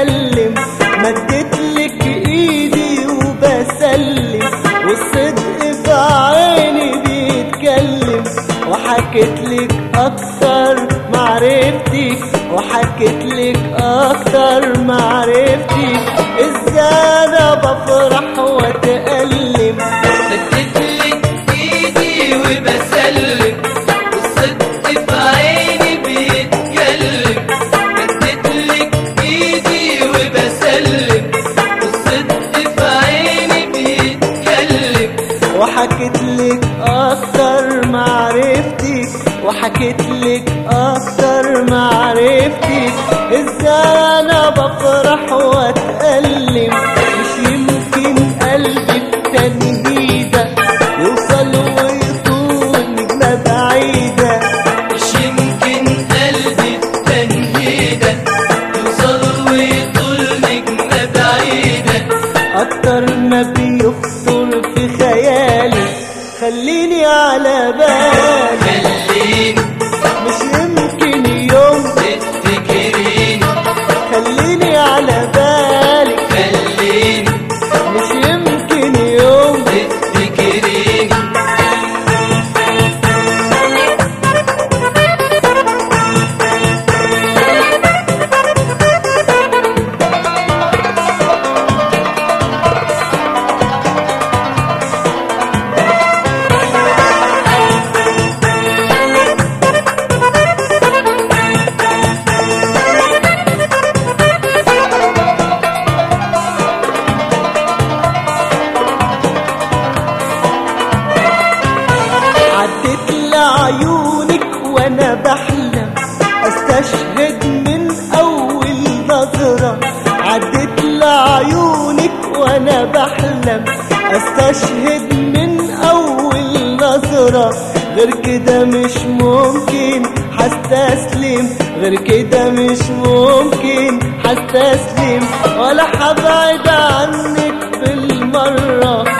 بتكلم، مدتلك ايدي وبسلم، والصدق في عيني بيتكلم، وحكيتلك اكتر معرفتك، وحكيتلك اكتر معرفتك، ازاي انا بفرح واتألم. مدتلك ايدي وبسلم، والصدق في عيني بيتكلم، مدتلك ايدي وبسلم، والصدق في عيني بيتكلم، وحكيتلك اكتر معرفتك، وحكيتلك اكتر معرفتك، ازاي انا بفرح واتألم. مش يمكن قلبي بتنهيدة يوصل ويطول نجمة بعيدة، مش يمكن قلبي بتنهيدة يوصل ويطول نجمة بعيدة، اكتر ما بيخطر في خيالي خليني على بالي، خليني مش يمكن يوم تفتكريني، خليني على بالي، خليني مش يمكن يوم تفتكريني. عدت لعيونك وانا بحلم استشهد من اول نظرة، عدت لعيونك وانا بحلم استشهد من اول نظرة، غير كده مش ممكن هستسلم، غير كده مش ممكن هستسلم، ولا هبعد عنك بالمرة،